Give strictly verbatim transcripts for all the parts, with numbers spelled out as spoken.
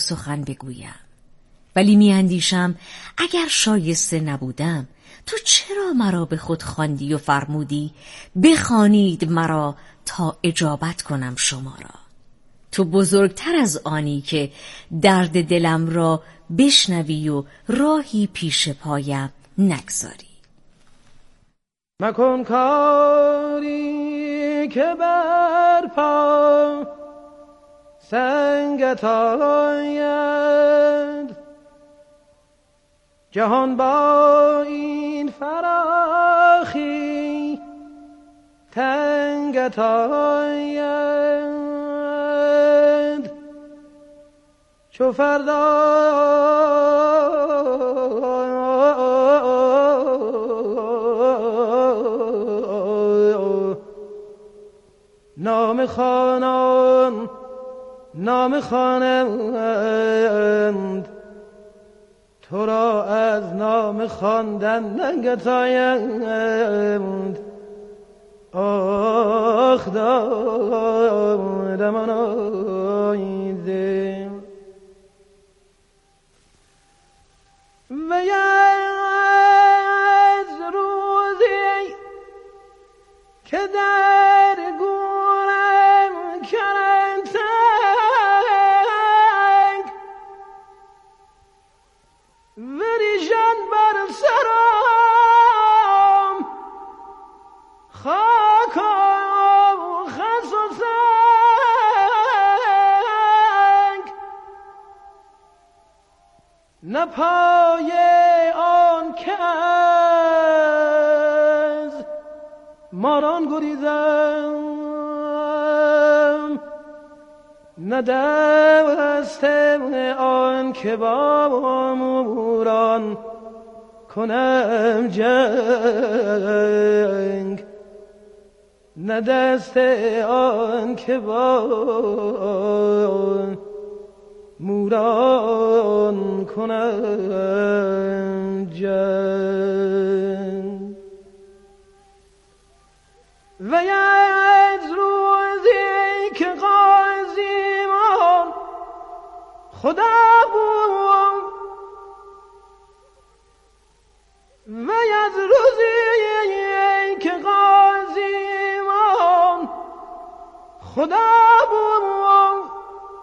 سخن بگویم، ولی میاندیشم اگر شایسته نبودم تو چرا مرا به خود خواندی و فرمودی بخوانید مرا تا اجابت کنم شما را. تو بزرگتر از آنی که درد دلم را بشنوی و راهی پیش پایم نگذاری. مکن کاری که بر پا سنگت آید، جهان با این فراخی تنگت آید. چو فردا نام خوانان نام خوانند، تو را از نام خواندن ننگت آید. آخ دادم آیده و از روزی که در گورم کرد تنگ، وریشان بر سرم خاک و خس و سنگ، نه پای آن که از ماران گریزم، نه دست آن که با موران کنم جنگ، نه دست آن که با موران کنم جنگ. و از روزی که قاضیمان خدا بود، و از روزی که قاضیمان خدا بود،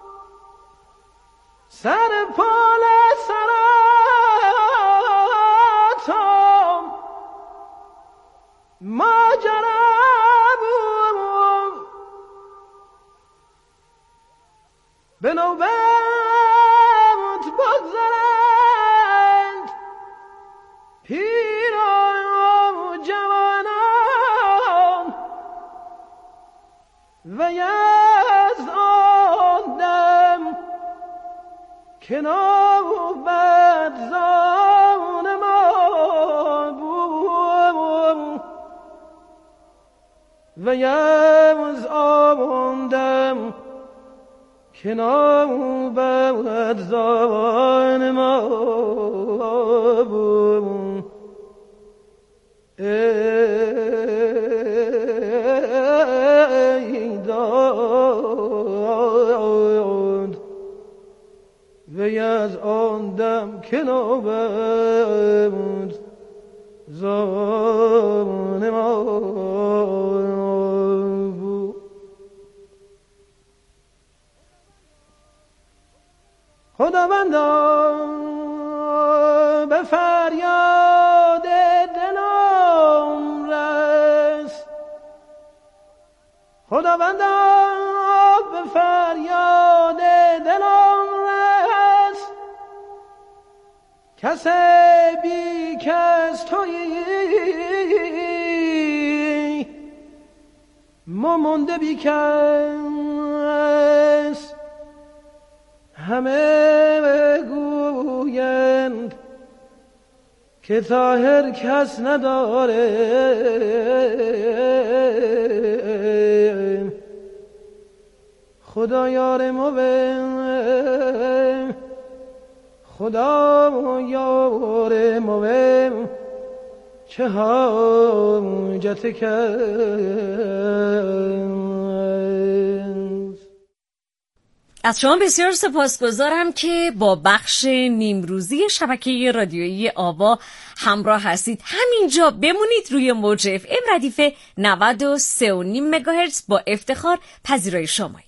سر پال سراتم ماجرا بود. به نوبت بگذرند پیران و جوانان، و از آن دم که نوبت زان ما بود، و از آن دم که نوبت زان ما بود. ای داد و از آن دم که نوبت زان ما بود. خداوندا به فریاد دلم رس، خداوندا به فریاد دلم رس، کس بی کس تویی ما مونده بی کس. همه گویند که طاهر کس نداره، خدا یار موم، خدا یار موم، چه حاجت کس. از شما بسیار سپاسگزارم که با بخش نیمروزی شبکه رادیویی آوا همراه هستید. همینجا بمونید روی موج اف ام ردیف نود و سه و نیم مگاهرتز. با افتخار پذیرای شما.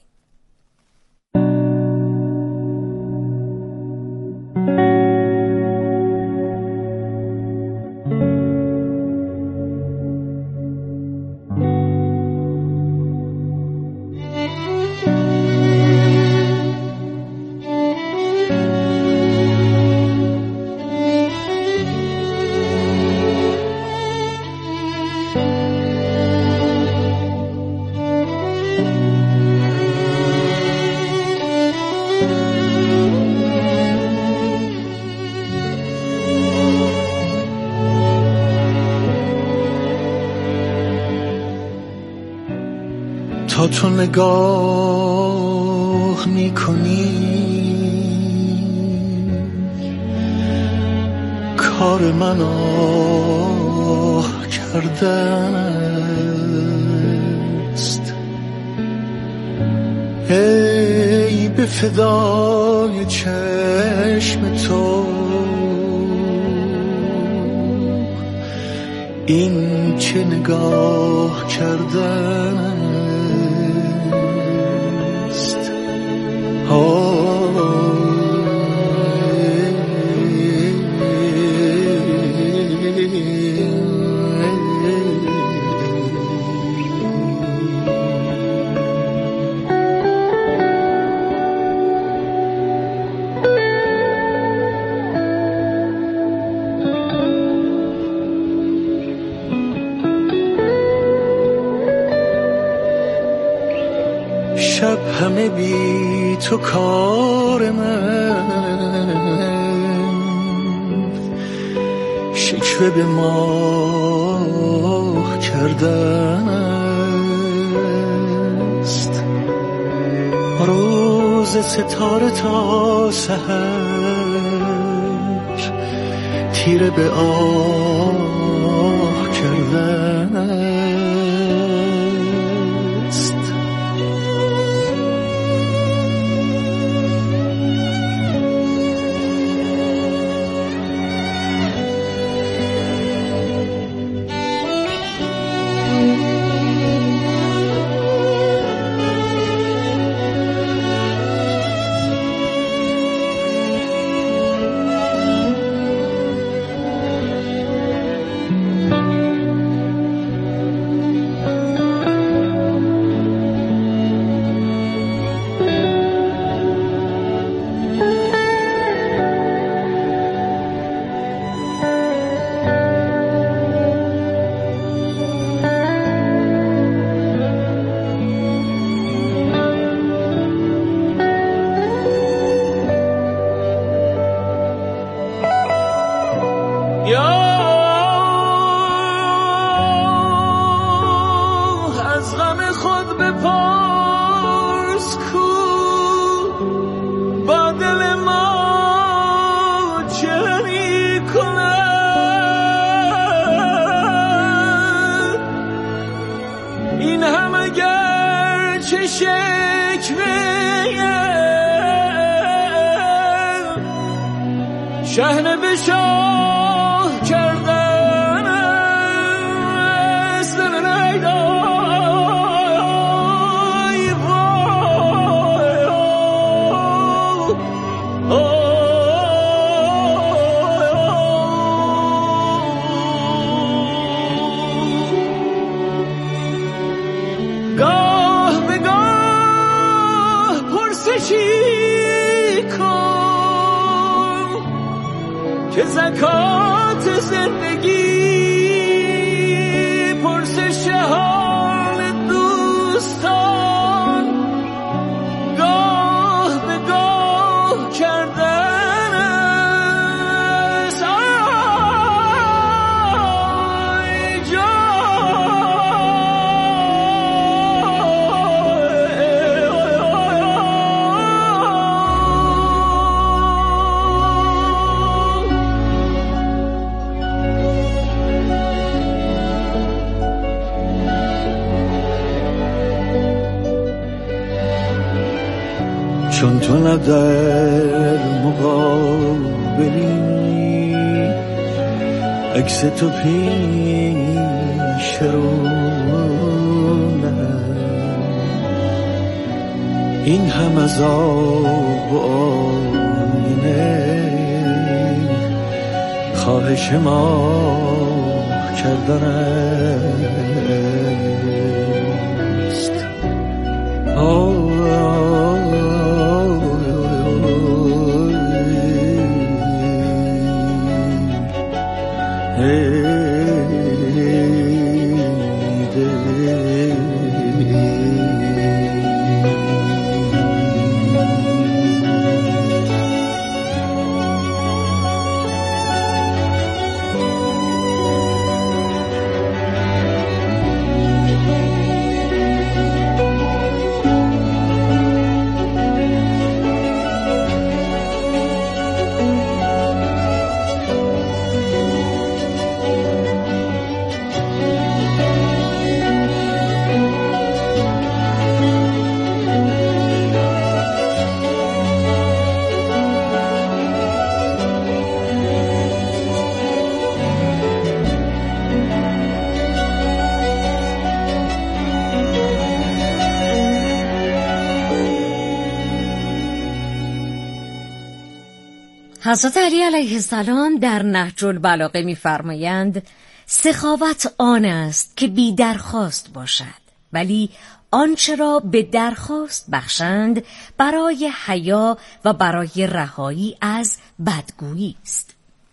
تا تو نگاه میکنی کار من آه کردن است. ای به فدای چشم تو این چه نگاه کردن است. شب همه بی تو کار من شکوه به ماه کردن است. روز ستاره تا سحر تیره به آه کردن است. شهنه به شاه کردن است. نیدای وای گاه به گاه پرسشی که زکات زندگی پرسش حال دوستان گاه به گاه کردن است. آی چون طلب در مقابلی، عکس تو پیش رونم، این هم از آب و آینه خواهش ما کردن است. حضرت علی علیه السلام در نهج البلاغه می‌فرمایند سخاوت آن است که بی درخواست باشد، ولی آنچه را به درخواست بخشند برای حیا و برای رهایی از بدگویی است.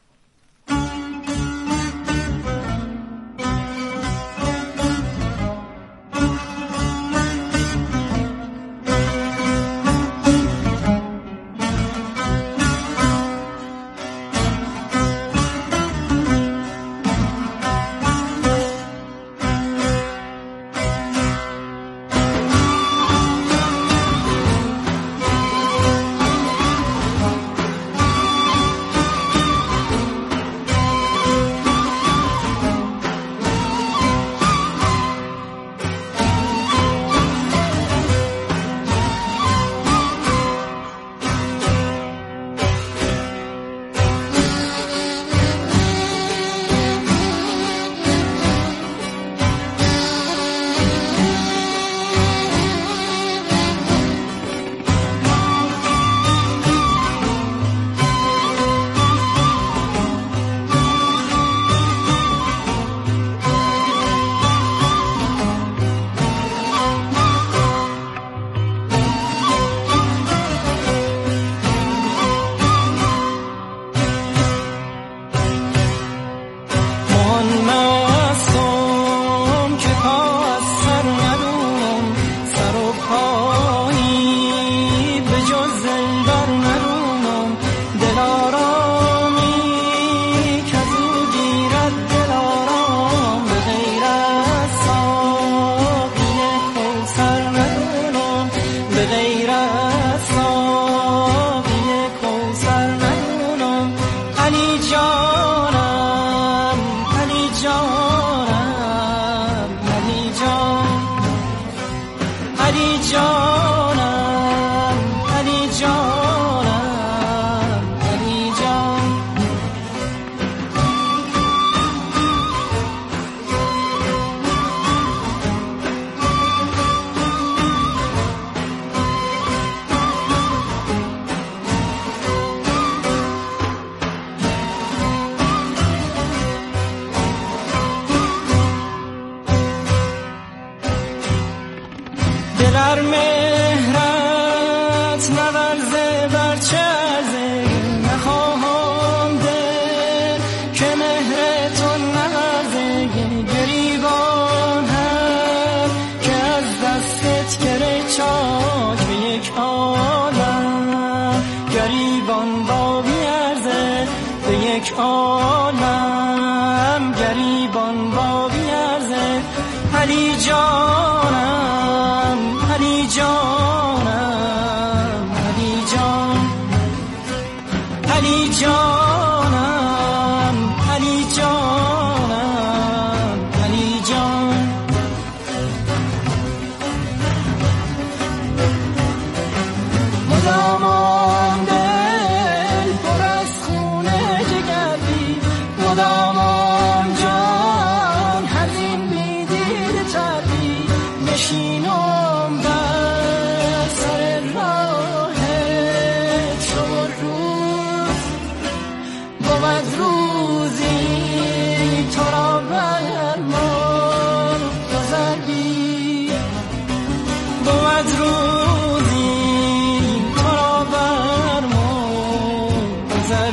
عالم گریبان با بیارزه علی جانم علی جانم علی جان علی جانم علی جانم علی جان مدام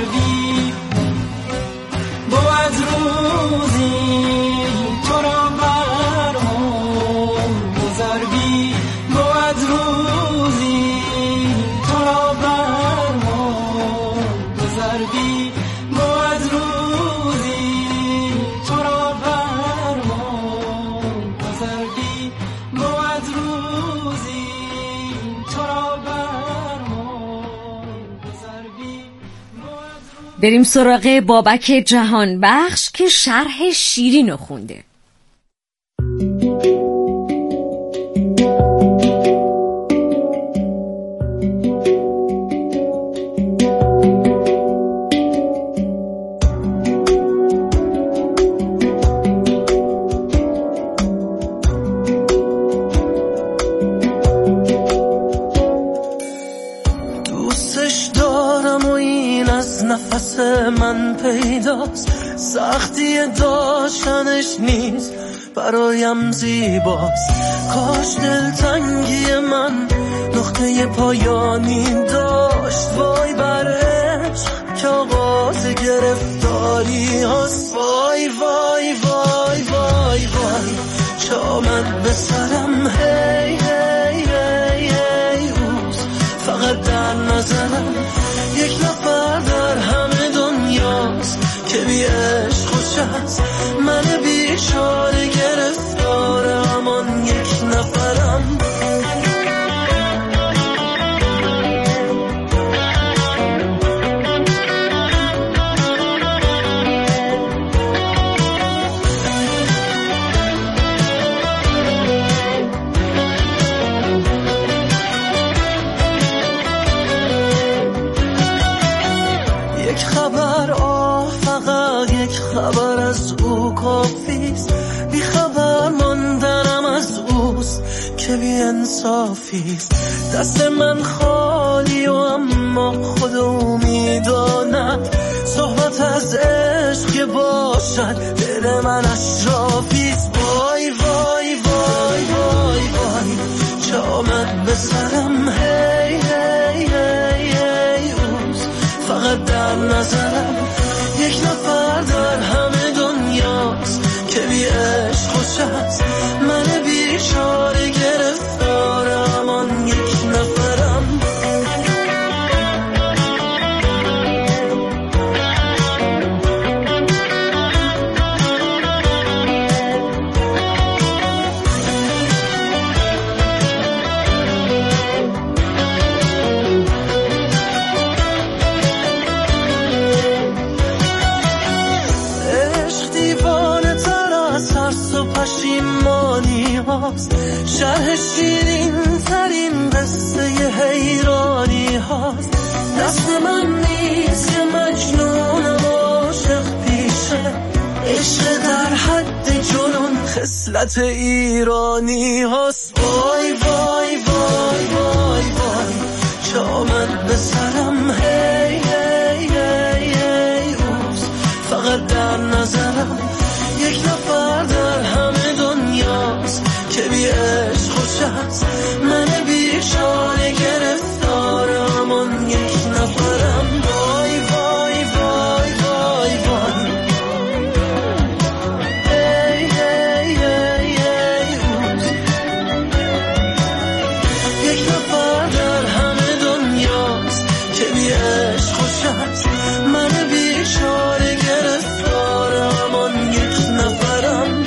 بی بود روزی تو را برمون گذر بی بود روزی تو را برمون گذر بی بود روزی تو را برمون گذر بی بود روزی تو را برمون گذر بی. بریم سراغ بابک جهان بخش که شرح شیرین رو خونده. دوستش دارم و این از نفس من پیداست، سختی داشتنش نیست برایم زیباست. کاش دلتنگی من نقطه پایانی داشت، وای بر عشق که آغاز گرفتاری هست. وای وای وای وای وای چه آمد به سرم هی هی هی هی اوز فقط در نظرم یک نفر در همه دنیاست که بی عشق خوش است. من بیچاره گرفتار همان یک نفرم. یک خبر آه فقط یک خبر از او کافیست، بی خبر ماندنم از اوست که بی انصافیست. دست من خالی و اما خود او میداند صحبت از عشق باشد دل من اشرافیست. وای وای وای وای وای چه آمد به سرم هی هی هی هی اوز فقط در نظرم یک نفر در همه دنیاست که بی عشق خوش است. من بیچاره گرفتار همان یک نفرم. پشیمانی هاست، شرح شیرین ترین قصه حیرانی هاست. دست من نیست که مجنونم عاشق پیشه، عشق در حد جنون خصلت ایرانی هاست. وای وای وای وای وای چه آمد به سرم هی هی هی هی اوز فقط در نظرم یک نفر در همه دنیاست که بی عشق خوش است. من بیچاره گرفتار همان یک نفرم. وای وای وای وای وای هی هی هی هی اوز یک نفر در همه دنیاست که بی عشق خوش است. من بیچاره گرفتار همان یک نفرم.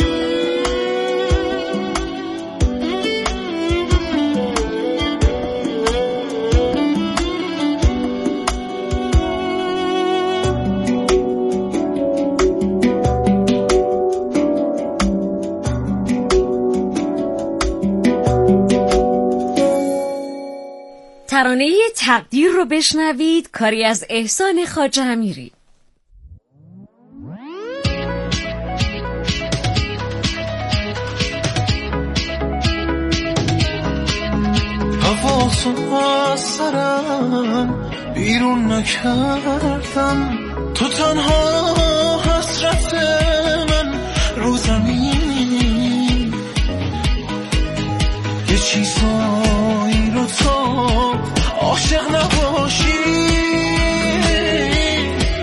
ترانه تقدیر رو بشنوید، کاری از احسان خواجه امیری. حواسم از سرم بیرون نکردم، تو تنها حسرت من رو زمین. یه چیزایی رو تا عاشق نباشی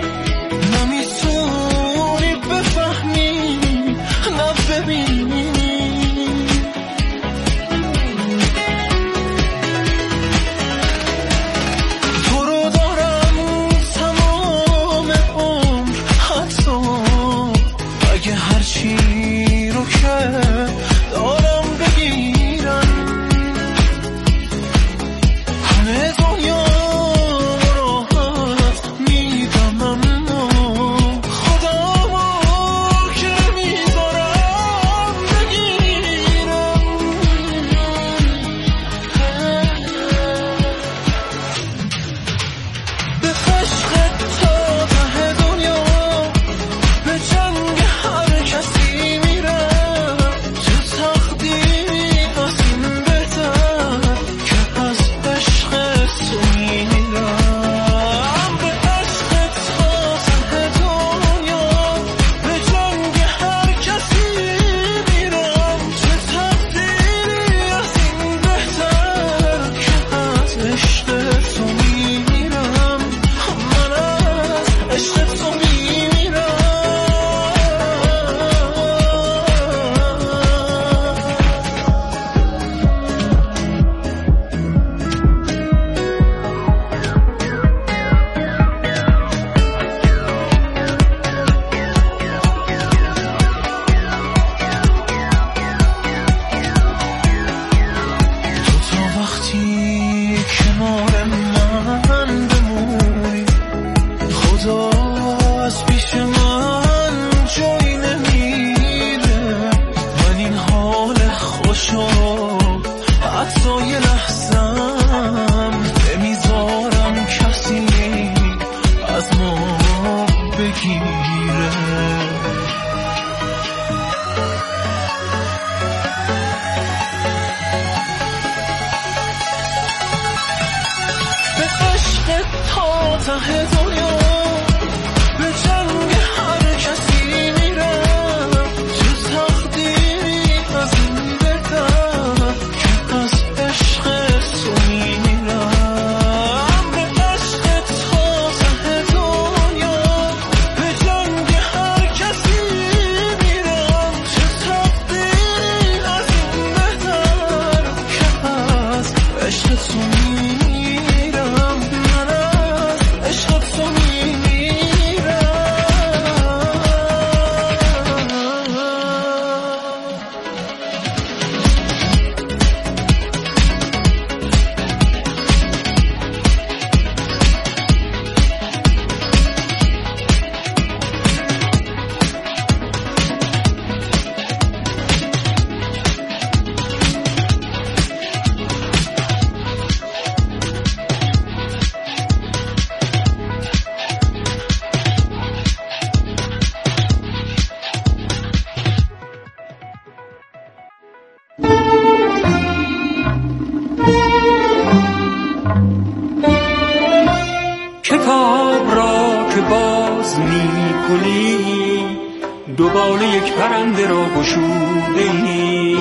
باز می کنی، دو بال یک پرنده را گشوده ای.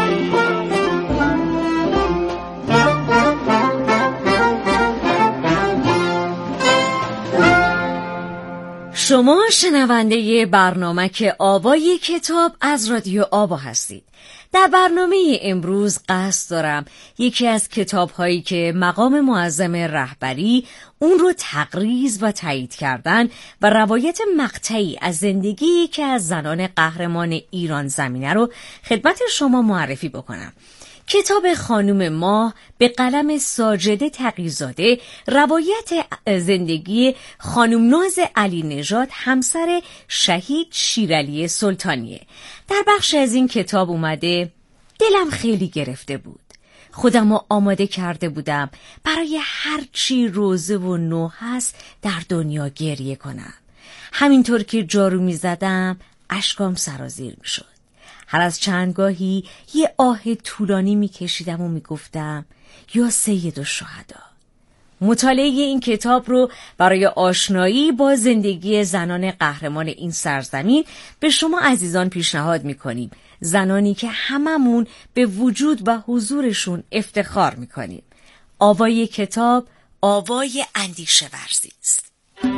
شما شنونده برنامه که آوای کتاب از رادیو آوا هستید. در برنامه امروز قصد دارم یکی از کتاب‌هایی که مقام معظم رهبری اون رو تقریض و تایید کردن و روایت مقطعی از زندگی یکی از زنان قهرمان ایران زمینه رو خدمت شما معرفی بکنم. کتاب خانم ماه به قلم ساجده تقی‌زاده روایت زندگی خانم ناز علی نژاد همسر شهید شیرعلی سلطانیه. در بخش از این کتاب اومده دلم خیلی گرفته بود. خودم رو آماده کرده بودم برای هر چی روزه و نو هست در دنیا گریه کنم. همینطور که جارو می زدم اشکام سرازیر می شد. هر از چندگاهی یه آه طولانی می کشیدم و می گفتم یا سید الشهدا. مطالعه این کتاب رو برای آشنایی با زندگی زنان قهرمان این سرزمین به شما عزیزان پیشنهاد می کنیم. زنانی که هممون به وجود و حضورشون افتخار می کنیم. آوای کتاب آوای اندیشه ورزی است.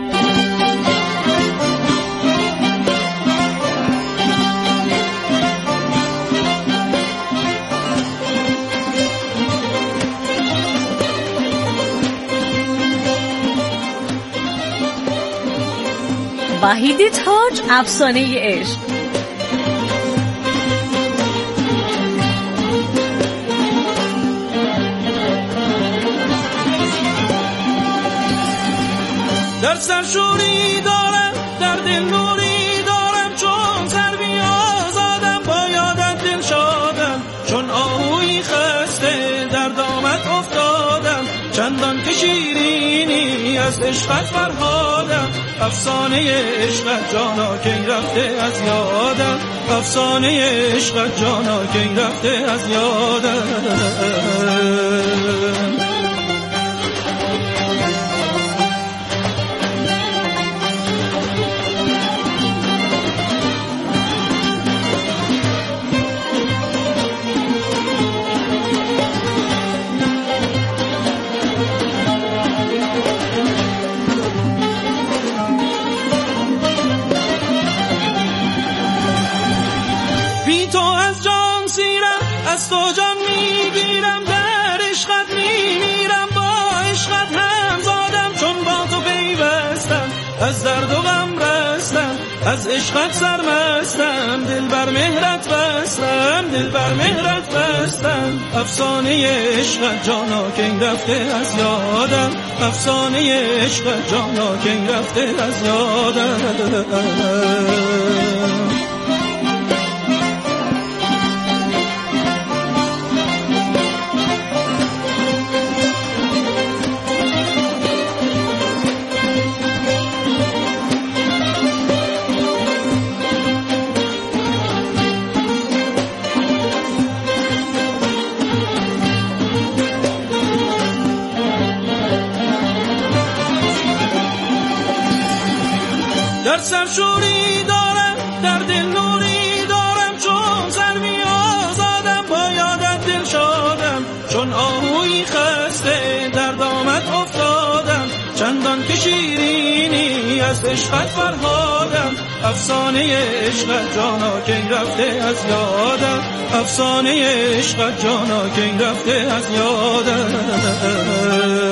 وحید تاج، افسانه عشق. در سر شوری دارم، در دل نوری دارم، چون سر بیازادم با یادت دل شادم، چون آهوی خسته در دامت افتادم، چندان که شیرینی از عشقت فرهادم، افسانه عشقت جانا کی رفته از یادم، افسانه عشقت جانا کی رفته از یادم. از تو جان میگیرم، در عشقت میمیرم، با عشقت هم زادم، چون با تو پیوستم، از درد و غم رستم، از عشقت سرمستم، دل بر مهرت بستم، دل بر مهرت بستم، افسانه عشقت جانا کی رفته از یادم، افسانه عشقت جانا کی رفته از یادم. در سر شوری دارم، در دل نوری دارم، چون سر بیازادم با یادت دل شادم، چون آهوی خسته در دامت افتادم، چندان که شیرینی از عشقت فرهادم، افسانه عشقت جانا کی رفته از یادم، افسانه عشقت جانا کی رفته از یادم.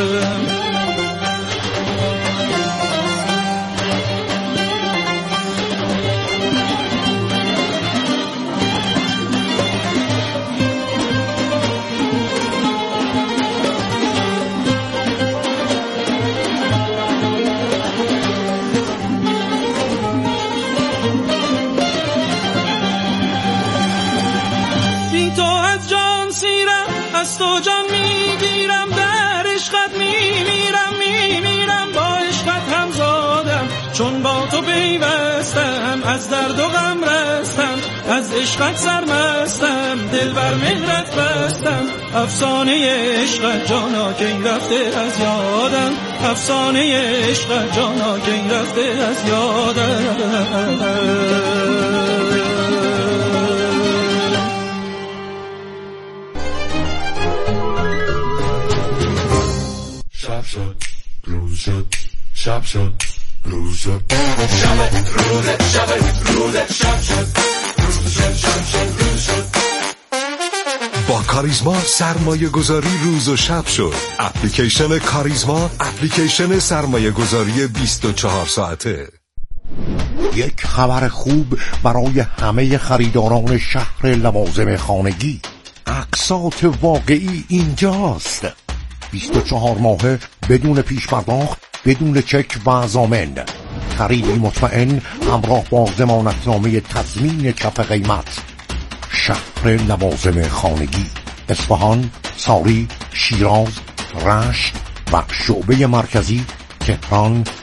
از تو جان میگیرم، در عشقت میمیرم، میمیرم، با عشقت هم زادم، چون با تو پیوستم، از درد و غم رستم، از عشقت سرمستم، دل بر مهرت بستم، افسانه عشق جانا که این رفته از یادم، افسانه عشق جانا که این رفته از یادم. شب شد روز شد، شب شد روز شد، شب روز شب روز شب شد روز شد، شب شد روز شد. با کاریزما سرمایه گذاری روز و شب شد. اپلیکیشن کاریزما، اپلیکیشن سرمایه گذاری بیست و چهار ساعته. یک خبر خوب برای همه خریداران شهر لوازم خانگی. اقساط واقعی اینجاست. بیست و چهار ماهه بدون پیش پرداخت، بدون چک و ضامن. خریدی مطمئن همراه با ضمانتنامه تضمین کف قیمت. شهر لوازم خانگی، اصفهان، ساری، شیراز، رشت و شعبه مرکزی تهران